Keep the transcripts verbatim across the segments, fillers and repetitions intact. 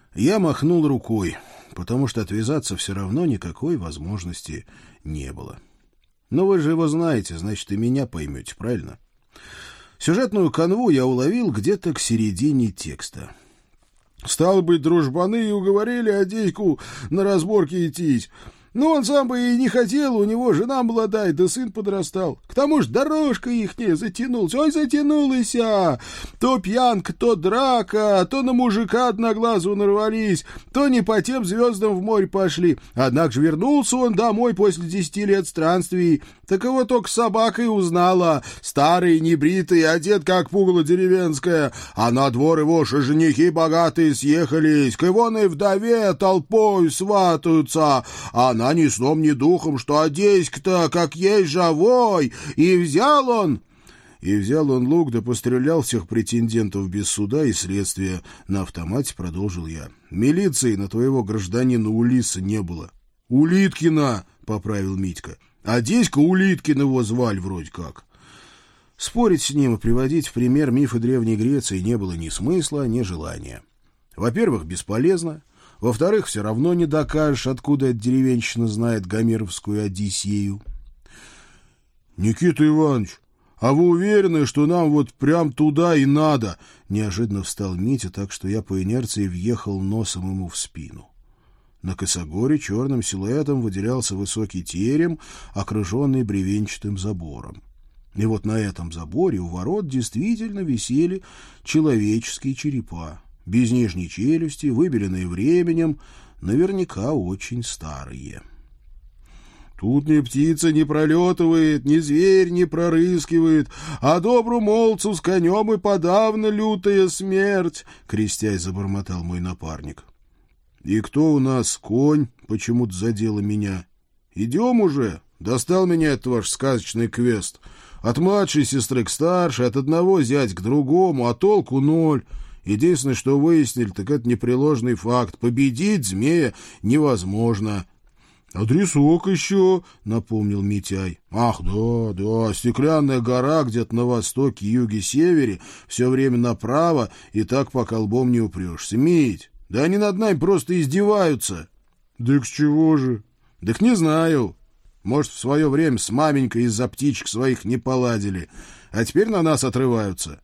Я махнул рукой, потому что отвязаться все равно никакой возможности не было. Но вы же его знаете, значит, и меня поймете, правильно? Сюжетную канву я уловил где-то к середине текста. «Стало быть, дружбаны и уговорили Одеську на разборки идти. Но он сам бы и не хотел, у него жена молодая, да сын подрастал. К тому же дорожка ихняя затянулась, ой, затянулась, а! То пьянка, то драка, то на мужика одноглазого нарвались, то не по тем звездам в море пошли. Однако же вернулся он домой после десяти лет странствий, так его только собака и узнала, старый, небритый, одет как пугало деревенское, а на двор его же женихи богатые съехались, к егоной вдове толпой сватаются, а она ни сном, ни духом, что Одеська-то как есть живой, и взял он... И взял он лук, да пострелял всех претендентов без суда и следствия. На автомате продолжил я. Милиции на твоего гражданина Улиса не было. Улиткина, поправил Митька. Одеська Улиткин его звали вроде как. Спорить с ним и приводить в пример мифы Древней Греции не было ни смысла, ни желания. Во-первых, бесполезно. Во-вторых, все равно не докажешь, откуда эта деревенщина знает гомеровскую Одиссею. — Никита Иванович, а вы уверены, что нам вот прям туда и надо? Неожиданно встал Митя, так что я по инерции въехал носом ему в спину. На косогоре черным силуэтом выделялся высокий терем, окруженный бревенчатым забором. И вот на этом заборе у ворот действительно висели человеческие черепа. Без нижней челюсти, выбеленные временем, наверняка очень старые. Тут ни птица не пролетывает, ни зверь не прорыскивает, а добру молцу с конем и подавно лютая смерть, — крестясь забормотал мой напарник. — И кто у нас конь? — почему-то задело меня. — Идем уже. Достал меня этот ваш сказочный квест. От младшей сестры к старшей, от одного зять к другому, а толку ноль. Единственное, что выяснили, так это непреложный факт. Победить змея невозможно. — Адресок еще, — напомнил Митяй. — Ах, да, да, стеклянная гора где-то на востоке, юге, севере, все время направо, и так пока лбом не упрешься. Мить, да они над нами просто издеваются. — Да к чего же? — Так не знаю. Может, в свое время с маменькой из-за птичек своих не поладили, а теперь на нас отрываются.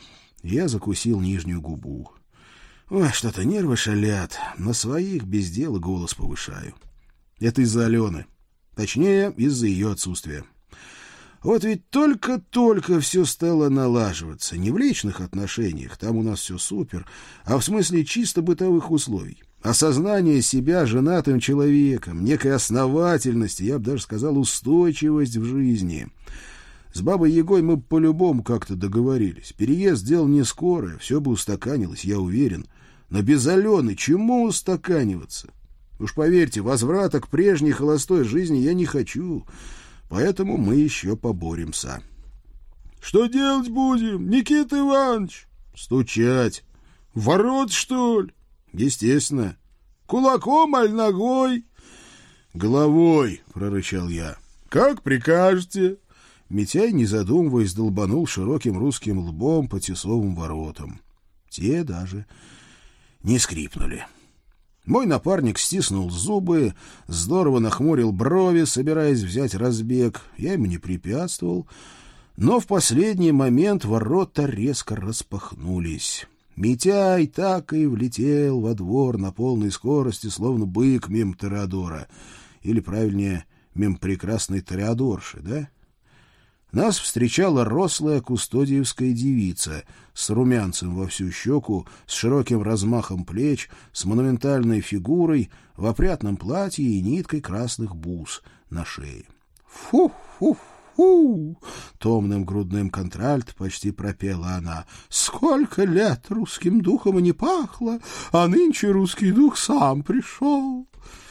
Я закусил нижнюю губу. Ой, что-то нервы шалят. На своих без дела голос повышаю. Это из-за Алены. Точнее, из-за ее отсутствия. Вот ведь только-только все стало налаживаться. Не в личных отношениях, там у нас все супер, а в смысле чисто бытовых условий. Осознание себя женатым человеком, некой основательности, я бы даже сказал, устойчивость в жизни. С бабой Егой мы по-любому как-то договорились. Переезд дело не скорое, все бы устаканилось, я уверен. Но без Алены чему устаканиваться? Уж поверьте, возврата к прежней холостой жизни я не хочу, поэтому мы еще поборемся. — Что делать будем, Никита Иванович? — Стучать. — Ворот, что ли? — Естественно. — Кулаком, аль ногой? — Головой, — прорычал я. — Как прикажете. Митяй, не задумываясь, долбанул широким русским лбом по тесовым воротам. Те даже не скрипнули. Мой напарник стиснул зубы, здорово нахмурил брови, собираясь взять разбег. Я ему не препятствовал, но в последний момент ворота резко распахнулись. Митяй так и влетел во двор на полной скорости, словно бык мимо Тореадора. Или, правильнее, мимо прекрасной Тореадорши, да? Нас встречала рослая кустодиевская девица с румянцем во всю щеку, с широким размахом плеч, с монументальной фигурой, в опрятном платье и ниткой красных бус на шее. «Фу-фу-фу!» — томным грудным контральт почти пропела она. «Сколько лет русским духом и не пахло, а нынче русский дух сам пришел!»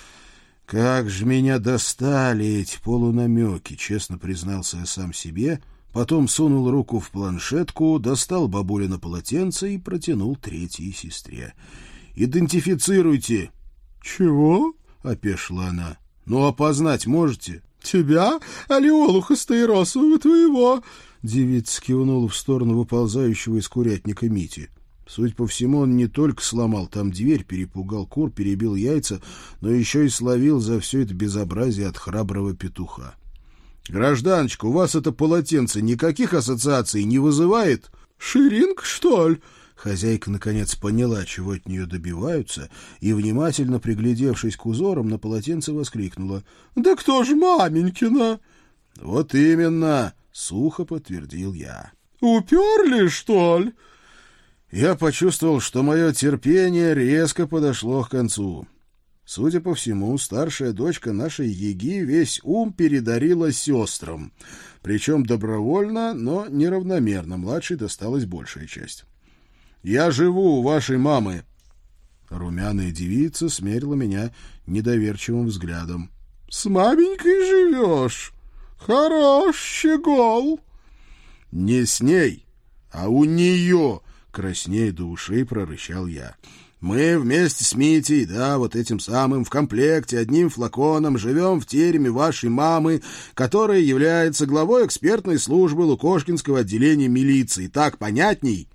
Как же меня достали эти полунамеки, честно признался я сам себе, потом сунул руку в планшетку, достал бабулино полотенце и протянул третьей сестре. «Идентифицируйте!» «Чего?» — опешила она. «Ну, опознать можете?» «Тебя, Алиолуха Стаиросова, твоего!» Девица кивнула в сторону выползающего из курятника Мити. Судя по всему, он не только сломал там дверь, перепугал кур, перебил яйца, но еще и словил за все это безобразие от храброго петуха. — Гражданочка, у вас это полотенце никаких ассоциаций не вызывает? — Ширинка, что ли? Хозяйка, наконец, поняла, чего от нее добиваются, и, внимательно приглядевшись к узорам, на полотенце воскликнула. — Да кто ж маменькина? — Вот именно, — сухо подтвердил я. — Уперли, что ли? Я почувствовал, что мое терпение резко подошло к концу. Судя по всему, старшая дочка нашей Яги весь ум передарила сестрам, причем добровольно, но неравномерно, младшей досталась большая часть. «Я живу у вашей мамы». Румяная девица смерила меня недоверчивым взглядом. «С маменькой живешь? Хорош щегол!» «Не с ней, а у нее!» — краснея до ушей прорычал я. «Мы вместе с Митей, да, вот этим самым, в комплекте, одним флаконом, живем в тереме вашей мамы, которая является главой экспертной службы Лукошкинского отделения милиции. Так понятней?»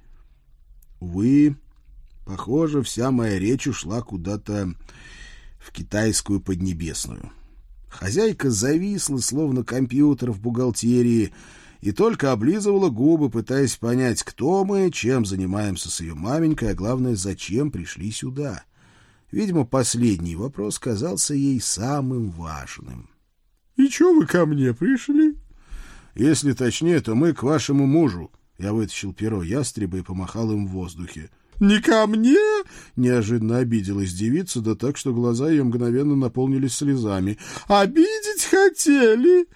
Увы, похоже, вся моя речь ушла куда-то в китайскую поднебесную. Хозяйка зависла, словно компьютер в бухгалтерии, и только облизывала губы, пытаясь понять, кто мы, чем занимаемся с ее маменькой, а главное, зачем пришли сюда. Видимо, последний вопрос казался ей самым важным. — И чё вы ко мне пришли? — Если точнее, то мы к вашему мужу. Я вытащил перо ястреба и помахал им в воздухе. — Не ко мне? — неожиданно обиделась девица, да так, что глаза ее мгновенно наполнились слезами. — Обидеть хотели?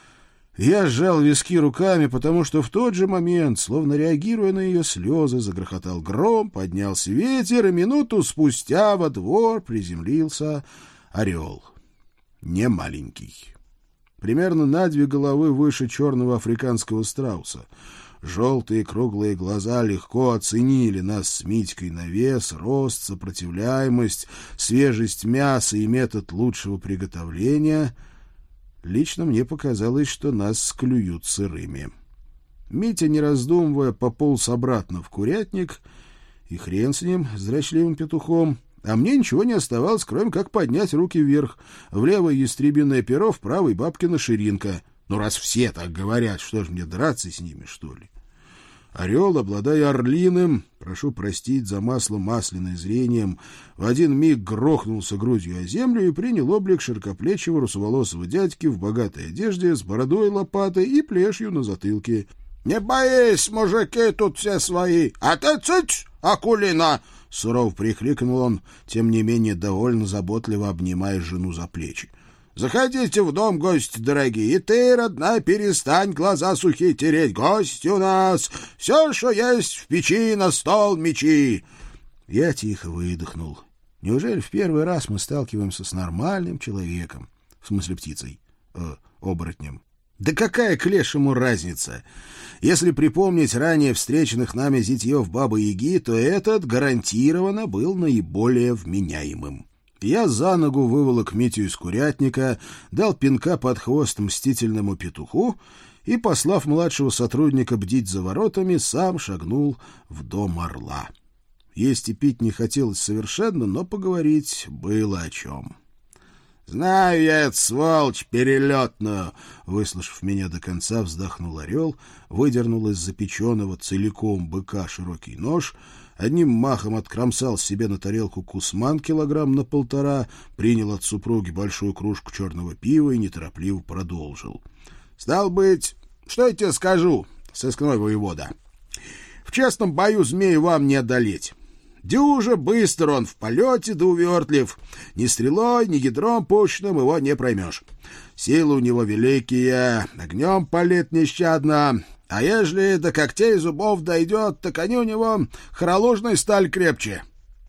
Я сжал виски руками, потому что в тот же момент, словно реагируя на ее слезы, загрохотал гром, поднялся ветер, и минуту спустя во двор приземлился орел. Не маленький. Примерно на две головы выше черного африканского страуса. Желтые круглые глаза легко оценили нас с Митькой на вес, рост, сопротивляемость, свежесть мяса и метод лучшего приготовления. Лично мне показалось, что нас склюют сырыми. Митя, не раздумывая, пополз обратно в курятник, и хрен с ним, с зрячливым петухом, а мне ничего не оставалось, кроме как поднять руки вверх, в левое ястребиное перо, в правой бабкина ширинка. Ну, раз все так говорят, что ж мне драться с ними, что ли? Орел, обладая орлиным, прошу простить за масло масляное зрением, в один миг грохнулся грудью о землю и принял облик широкоплечего русоволосого дядьки в богатой одежде с бородой лопатой и плешью на затылке. — Не боись, мужики тут все свои! А ты цыть, Акулина! — суров прихрикнул он, тем не менее довольно заботливо обнимая жену за плечи. Заходите в дом, гости дорогие, и ты, родная, перестань глаза сухие тереть. Гости у нас, все, что есть в печи, на стол мечи. Я тихо выдохнул. Неужели в первый раз мы сталкиваемся с нормальным человеком? В смысле птицей, э, оборотнем. Да какая к лешему разница? Если припомнить ранее встреченных нами зятьев Бабы-Яги, то этот гарантированно был наиболее вменяемым. Я за ногу выволок Митю из курятника, дал пинка под хвост мстительному петуху и, послав младшего сотрудника бдить за воротами, сам шагнул в дом орла. Есть и пить не хотелось совершенно, но поговорить было о чем. — Знаю я эту сволочь перелетную! — выслушав меня до конца, вздохнул орел, выдернул из запеченного целиком быка широкий нож, одним махом откромсал себе на тарелку кусман килограмм на полтора, принял от супруги большую кружку черного пива и неторопливо продолжил. — Стал быть, что я тебе скажу, сыскной воевода? В честном бою змею вам не одолеть. Дюже быстр он в полете да увертлив. Ни стрелой, ни ядром пущенным его не проймешь. Силы у него великие, огнем палит нещадно. А ежели до когтей зубов дойдет, так они у него хоролужной сталь крепче.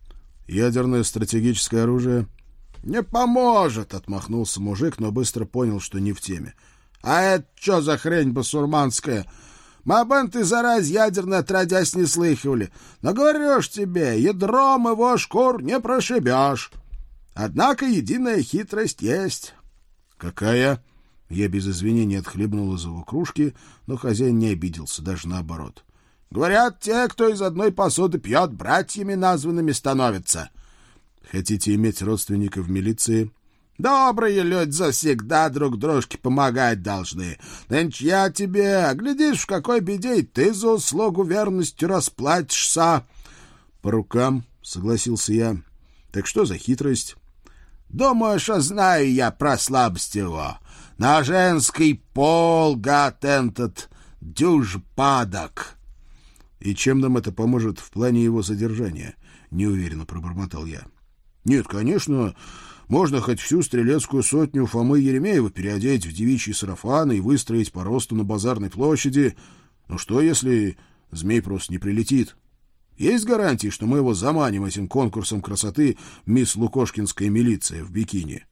Ядерное стратегическое оружие? Не поможет, отмахнулся мужик, но быстро понял, что не в теме. А это что за хрень басурманская? Мы об этой заразе ядерной отродясь не слыхивали. Но говорю ж тебе, ядром его шкур не прошибешь. Однако единая хитрость есть. Какая? Я без извинений отхлебнул из его кружки, но хозяин не обиделся, даже наоборот. Говорят, те, кто из одной посуды пьет, братьями названными становятся. Хотите иметь родственников в милиции? Добрые люди завсегда друг дружке помогать должны. Нынче я тебе, глядишь, в какой беде и ты за услугу верностью расплатишься. По рукам, согласился я. Так что за хитрость? Думаю, что знаю я про слабость его. На женский пол, гад этот, дюж падок. И чем нам это поможет в плане его содержания? Неуверенно пробормотал я. Нет, конечно, можно хоть всю стрелецкую сотню Фомы Еремеева переодеть в девичьи сарафаны и выстроить по росту на базарной площади. Но что, если змей просто не прилетит? Есть гарантии, что мы его заманим этим конкурсом красоты «Мисс Лукошкинская милиция» в бикини?